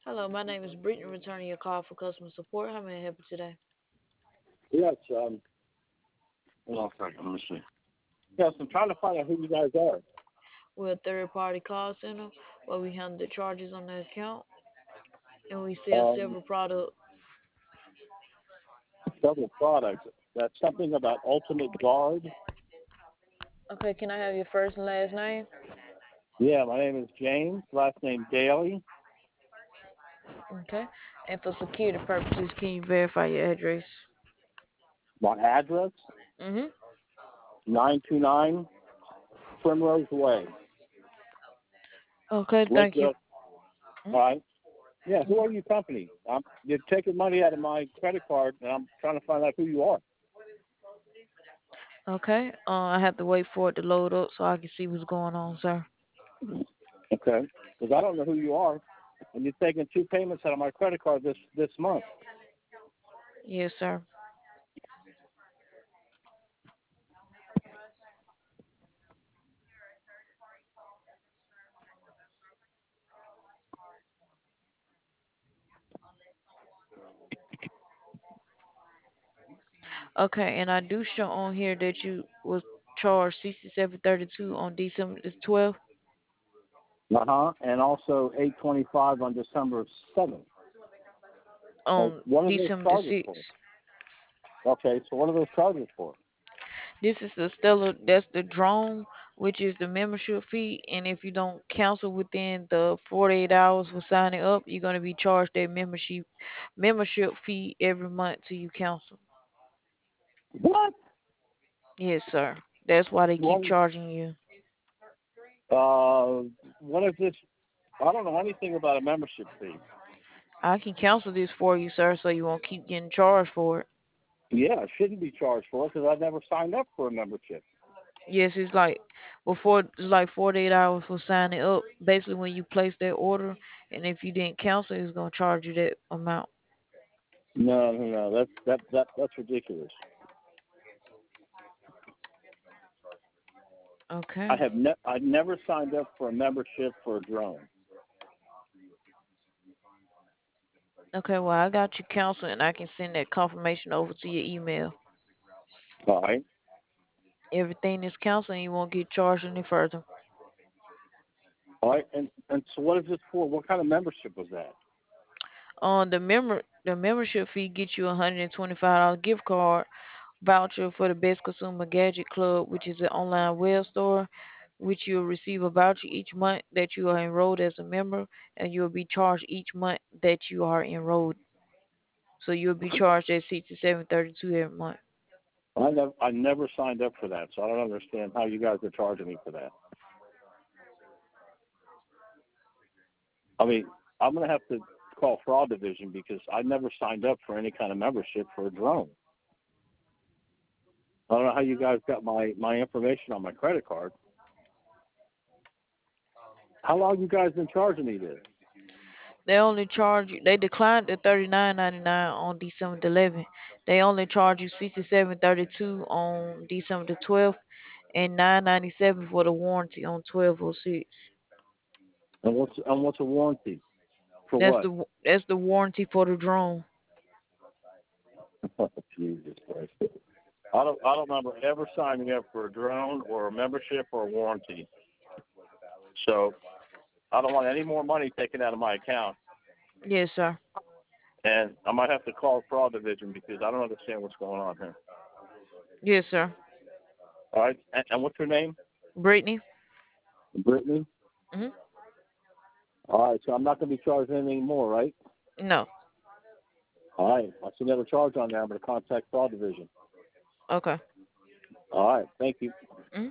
Hello, my name is Brittany, returning your call for customer support. How may I help you today? Yes, hold on a second, let me see. Yes, I'm trying to find out who you guys are. We're a third-party call center where we handle the charges on the account and we sell Um, several products. Several products. That's something about Ultimate Guard. Okay, can I have your first and last name? Yeah, my name is James, last name Daly. Okay. And for security purposes, can you verify your address? My address, Mm-hmm. 929 Primrose Way, Okay, thank you. Lakeville. All right. Yeah, who are Mhm. you company? You're taking money out of my credit card, and I'm trying to find out who you are. Okay. I have to wait for it to load up so I can see what's going on, sir. Okay. Because I don't know who you are, and you're taking two payments out of my credit card this month. Yes, sir. Okay, and I do show on here that you was charged 67.32 on December the 12th. Uh-huh. And also 825 on December 7th. So On what are those December the charges 6th. for? Okay, so what are those charges for? This is the Stellar, that's the drone, which is the membership fee. And if you don't cancel within the 48 hours for signing up, you're going to be charged that membership fee every month till you cancel. What? Yes, sir. That's why they keep What? charging you. What is this? I don't know anything about a membership fee. I can cancel this for you, sir, so you won't keep getting charged for it. Yeah, I shouldn't be charged for it because I never signed up for a membership. Yes, it's like before it's like 48 hours for signing up. Basically, when you place that order, and if you didn't cancel, it's gonna charge you that amount. No, no, no. That's ridiculous. Okay. I never signed up for a membership for a drone. Okay. Well, I got you canceled, and I can send that confirmation over to your email. All right. Everything is canceled, and you won't get charged any further. All right. And so what is this for? What kind of membership was that? The membership fee gets you a $125 gift card voucher for the Best Consumer Gadget Club, which is an online web store, which you'll receive a voucher each month that you are enrolled as a member, and you'll be charged each month that you are enrolled. So you'll be charged at 67.32 every month. I never signed up for that, so I don't understand how you guys are charging me for that. I mean, I'm gonna have to call fraud division because I never signed up for any kind of membership for a drone. I don't know how you guys got my information on my credit card. How long you guys been charging me this? They declined the 39.99 on December the 11th. They only charge you 67.32 on December the 12th and 9.97 for the warranty on 12/06. And what's a warranty for That's what? the warranty for the drone. Jesus Christ! I don't remember ever signing up for a drone or a membership or a warranty. So I don't want any more money taken out of my account, Yes, sir. and I might have to call fraud division because I don't understand what's going on here. Yes, sir. All right, and what's your name? Brittany. Brittany. Mhm. All right, so I'm not going to be charged anything more, right? No. All right, I should never charge on that. I'm going to contact fraud division. Okay. All right, thank you. Mhm.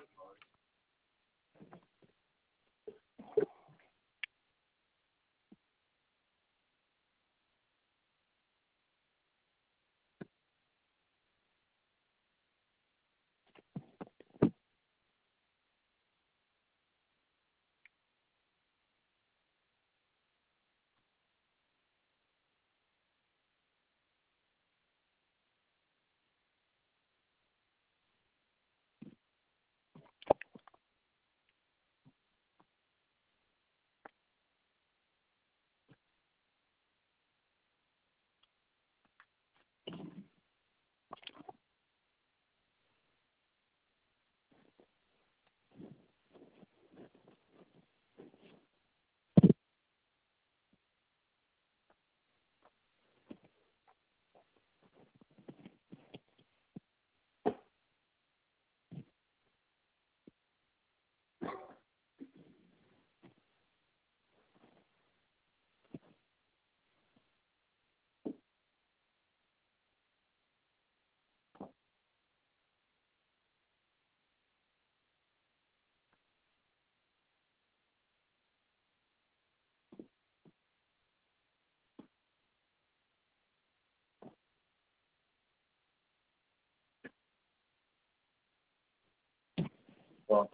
Well,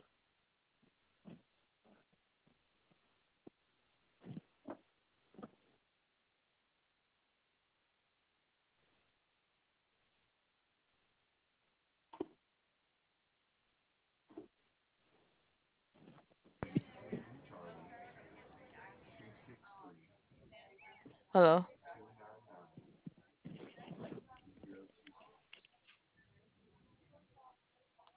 Hello.